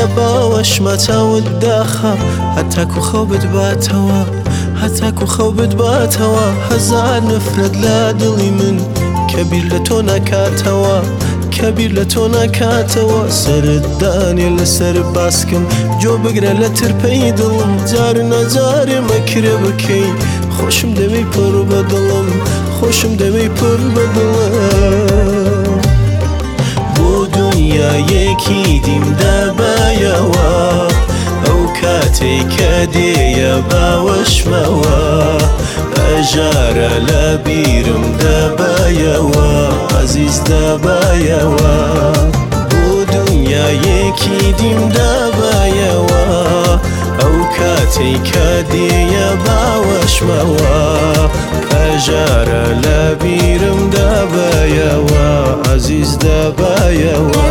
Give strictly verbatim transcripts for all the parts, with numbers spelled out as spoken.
لباوش متاود داخا هتاكو خوبت باتوا هتاكو خوبت باتوا هزار نفرد لا دلي من كبير لتونا كاتوا كبير لتونا كاتوا سرداني لسر باسكم جو بقرا لتربي دلم جارنا جاري مكربكي خوشم دمي پر بدلم خوشم دمي پر بدلم بو دنیا یکی دیم دبایوا او کاتی کدیه باوش موا اجاره لبیرم دبایوا عزیز دبایوا بو دنیا یکی دیم دبایوا او کاتی کدیه باوش موا اجاره لبیرم دبایوا عزیز دبایوا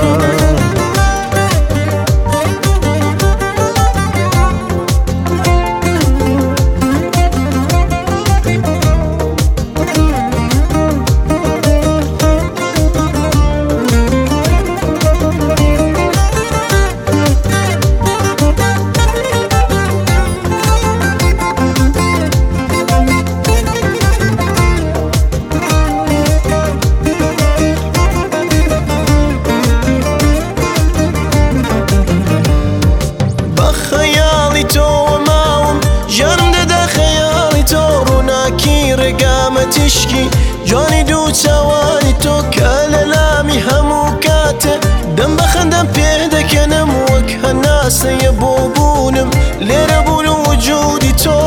تشكي جاني دو تواني تو كاللامي همو كاته دم بخندم بيدك نموك هالناس يبوبونم ليربون وجودي تو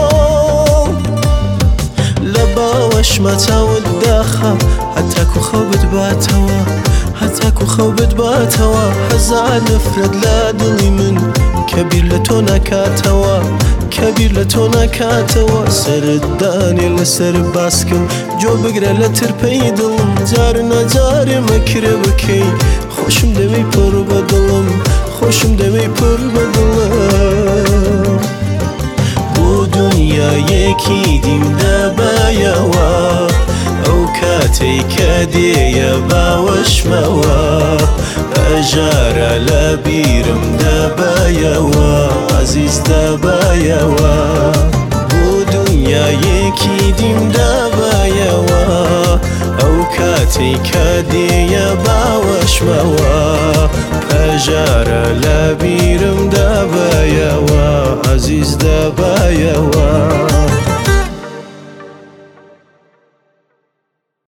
لباوش متاود داخا هتاكو خوبت باتوا هتاكو خوبت باتوا هزار نفرد لا دلي من كبير لتونا كاتوا كبير لتونا كاتوا سرداني لسر باسكم جو بقرا لتربي دلم جارنا جاري مكربكي خوشم دمي پر بدلم خوشم دمي پر بدلم بو دنیا یکی دیم دبایوا او کاتی کدیه باوش موا اجاره لبیرم دبایوا عزیز دبایوا بو دنیا یکی دیم دبایوا او کاتی کدیه باوش موا اجاره لبیرم دبایوا